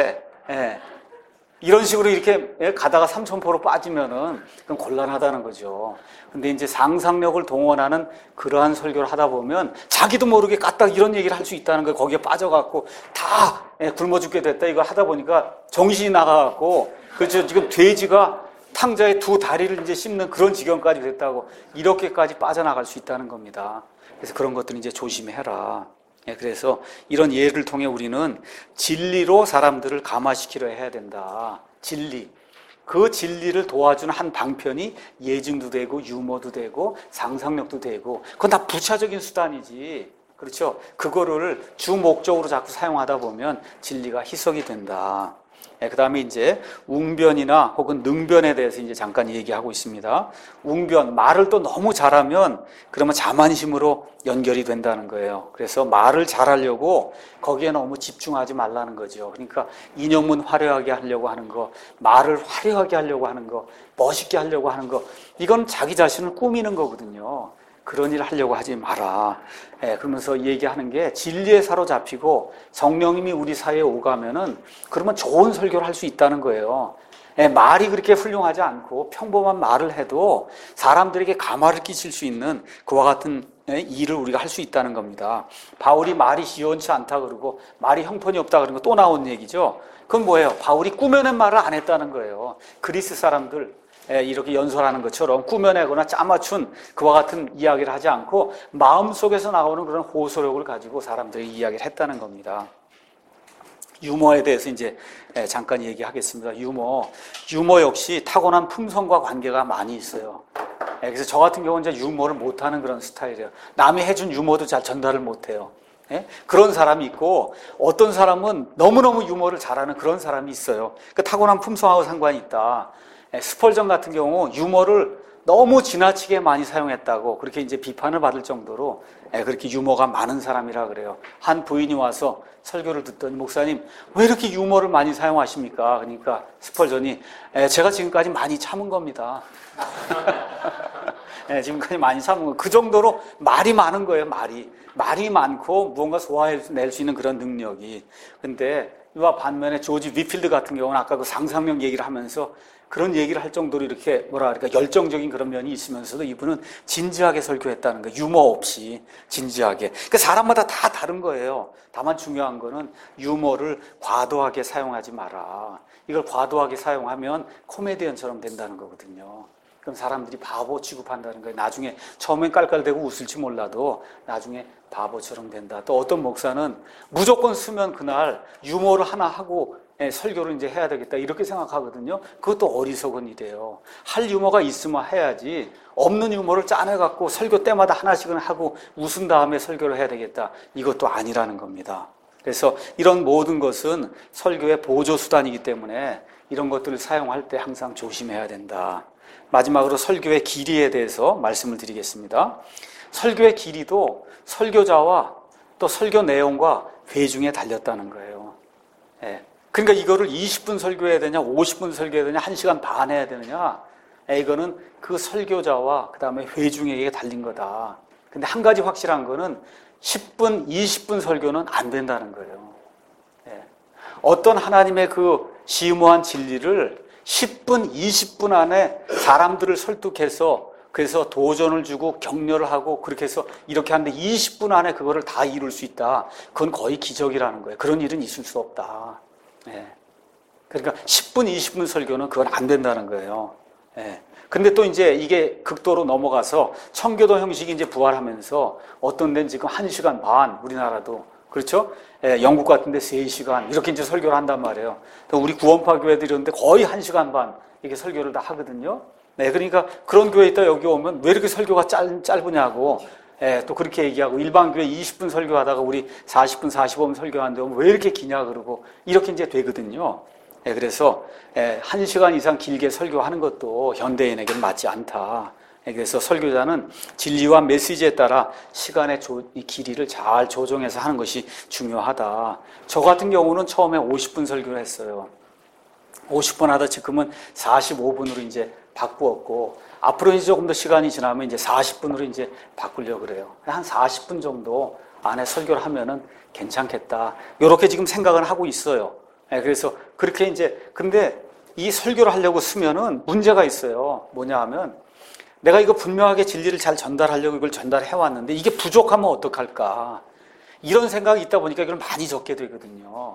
식으로 이렇게 가다가 삼천포로 빠지면은 그건 곤란하다는 거죠. 근데 이제 상상력을 동원하는 그러한 설교를 하다 보면 자기도 모르게 까딱 이런 얘기를 할 수 있다는 거예요. 거기에 빠져갖고 다 굶어 죽게 됐다 이걸 하다 보니까 정신이 나가갖고, 그렇죠. 지금 돼지가 탕자의 두 다리를 이제 씹는 그런 지경까지 됐다고, 이렇게까지 빠져나갈 수 있다는 겁니다. 그래서 그런 것들은 이제 조심해라. 그래서 이런 예를 통해 우리는 진리로 사람들을 감화시키려 해야 된다. 진리. 그 진리를 도와주는 한 방편이 예증도 되고 유머도 되고 상상력도 되고, 그건 다 부차적인 수단이지. 그렇죠? 그거를 주 목적으로 자꾸 사용하다 보면 진리가 희석이 된다. 그 다음에 이제 웅변이나 혹은 능변에 대해서 이제 잠깐 얘기하고 있습니다. 웅변, 말을 또 너무 잘하면 그러면 자만심으로 연결이 된다는 거예요. 그래서 말을 잘하려고 거기에 너무 집중하지 말라는 거죠. 그러니까 인용문 화려하게 하려고 하는 거, 말을 화려하게 하려고 하는 거, 멋있게 하려고 하는 거, 이건 자기 자신을 꾸미는 거거든요. 그런 일 하려고 하지 마라. 그러면서 얘기하는 게, 진리에 사로잡히고 성령님이 우리 사회에 오가면은 그러면 좋은 설교를 할 수 있다는 거예요. 말이 그렇게 훌륭하지 않고 평범한 말을 해도 사람들에게 감화를 끼칠 수 있는 그와 같은 일을 우리가 할 수 있다는 겁니다. 바울이 말이 시원치 않다 그러고 말이 형편이 없다 그런 거 또 나온 얘기죠. 그건 뭐예요? 바울이 꾸며낸 말을 안 했다는 거예요. 그리스 사람들 이렇게 연설하는 것처럼 꾸며내거나 짜맞춘 그와 같은 이야기를 하지 않고 마음속에서 나오는 그런 호소력을 가지고 사람들이 이야기를 했다는 겁니다. 유머에 대해서 이제 잠깐 얘기하겠습니다. 유머 역시 타고난 품성과 관계가 많이 있어요. 그래서 저 같은 경우는 이제 유머를 못하는 그런 스타일이에요. 남이 해준 유머도 잘 전달을 못해요. 그런 사람이 있고, 어떤 사람은 너무너무 유머를 잘하는 그런 사람이 있어요. 그 타고난 품성하고 상관이 있다. 스펄전 같은 경우 유머를 너무 지나치게 많이 사용했다고 그렇게 이제 비판을 받을 정도로 그렇게 유머가 많은 사람이라 그래요. 한 부인이 와서 설교를 듣더니, 목사님 왜 이렇게 유머를 많이 사용하십니까? 그러니까 스펄전이 제가 지금까지 많이 참은 겁니다. 지금까지 많이 참은 거. 그 정도로 말이 많은 거예요. 말이 많고 무언가 소화해낼 수 있는 그런 능력이. 근데 이와 반면에 조지 위필드 같은 경우는 아까 그 상상력 얘기를 하면서 그런 얘기를 할 정도로 이렇게 열정적인 그런 면이 있으면서도 이분은 진지하게 설교했다는 거예요. 유머 없이 진지하게. 그러니까 사람마다 다 다른 거예요. 다만 중요한 거는 유머를 과도하게 사용하지 마라. 이걸 과도하게 사용하면 코미디언처럼 된다는 거거든요. 그럼 사람들이 바보 취급한다는 거예요. 나중에 처음엔 깔깔대고 웃을지 몰라도 나중에 바보처럼 된다. 또 어떤 목사는 무조건 쓰면 그날 유머를 하나 하고 설교를 이제 해야 되겠다 이렇게 생각하거든요. 그것도 어리석은 일이에요. 할 유머가 있으면 해야지, 없는 유머를 짜내갖고 설교 때마다 하나씩은 하고 웃은 다음에 설교를 해야 되겠다, 이것도 아니라는 겁니다. 그래서 이런 모든 것은 설교의 보조수단이기 때문에 이런 것들을 사용할 때 항상 조심해야 된다. 마지막으로 설교의 길이에 대해서 말씀을 드리겠습니다. 설교의 길이도 설교자와 또 설교 내용과 회중에 달렸다는 거예요. 그러니까 이거를 20분 설교해야 되냐, 50분 설교해야 되냐, 1시간 반 해야 되느냐, 이거는 그 설교자와 그 다음에 회중에게 달린 거다. 근데 한 가지 확실한 거는 10분, 20분 설교는 안 된다는 거예요. 어떤 하나님의 그 심오한 진리를 10분, 20분 안에 사람들을 설득해서 그래서 도전을 주고 격려를 하고 그렇게 해서 이렇게 하는데 20분 안에 그거를 다 이룰 수 있다. 그건 거의 기적이라는 거예요. 그런 일은 있을 수 없다. 예. 그러니까 10분, 20분 설교는 그건 안 된다는 거예요. 예. 근데 또 이제 이게 극도로 넘어가서 청교도 형식이 이제 부활하면서 어떤 데는 지금 1시간 반, 우리나라도. 그렇죠? 예, 영국 같은 데 3시간 이렇게 이제 설교를 한단 말이에요. 우리 구원파 교회들 이런데 거의 1시간 반 이렇게 설교를 다 하거든요. 네, 그러니까 그런 교회 있다 여기 오면 왜 이렇게 설교가 짧으냐고 예, 또 그렇게 얘기하고 일반 교회 20분 설교하다가 우리 40분, 45분 설교하는데 왜 이렇게 기냐 그러고 이렇게 이제 되거든요. 예, 그래서 1시간 이상 길게 설교하는 것도 현대인에게는 맞지 않다. 예, 그래서 설교자는 진리와 메시지에 따라 시간의 이 길이를 잘 조정해서 하는 것이 중요하다. 저 같은 경우는 처음에 50분 설교를 했어요. 50분 하다 지금은 45분으로 이제 바꾸었고 앞으로 이제 조금 더 시간이 지나면 이제 40분으로 이제 바꾸려고 그래요. 한 40분 정도 안에 설교를 하면은 괜찮겠다. 이렇게 지금 생각을 하고 있어요. 그래서 그렇게 이제 근데 이 설교를 하려고 쓰면은 문제가 있어요. 뭐냐 하면 내가 이거 분명하게 진리를 잘 전달하려고 이걸 전달해 왔는데 이게 부족하면 어떡할까? 이런 생각이 있다 보니까 이걸 많이 적게 되거든요.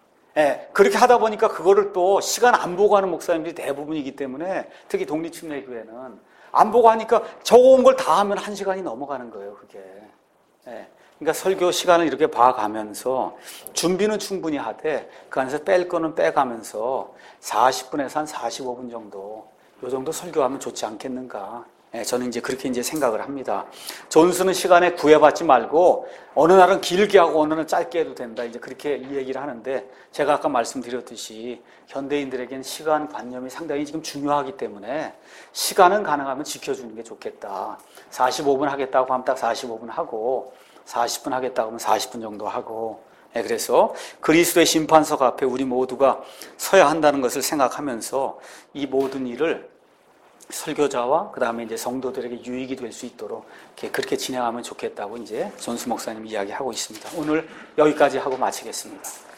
예, 그렇게 하다 보니까 그거를 또 시간 안 보고 하는 목사님들이 대부분이기 때문에 특히 독립침례교회는 안 보고 하니까 적어온 걸 다 하면 1시간이 넘어가는 거예요, 그게. 예, 그러니까 설교 시간을 이렇게 봐가면서 준비는 충분히 하되 그 안에서 뺄 거는 빼가면서 40분에서 한 45분 정도 요 정도 설교하면 좋지 않겠는가. 예, 저는 이제 그렇게 이제 생각을 합니다. 존스는 시간에 구애받지 말고 어느 날은 길게 하고 어느 날은 짧게 해도 된다. 이제 그렇게 이 얘기를 하는데 제가 아까 말씀드렸듯이 현대인들에겐 시간 관념이 상당히 지금 중요하기 때문에 시간은 가능하면 지켜주는 게 좋겠다. 45분 하겠다고 하면 딱 45분 하고 40분 하겠다고 하면 40분 정도 하고 예, 그래서 그리스도의 심판석 앞에 우리 모두가 서야 한다는 것을 생각하면서 이 모든 일을 설교자와 그 다음에 이제 성도들에게 유익이 될 수 있도록 그렇게 진행하면 좋겠다고 이제 존스 목사님이 이야기하고 있습니다. 오늘 여기까지 하고 마치겠습니다.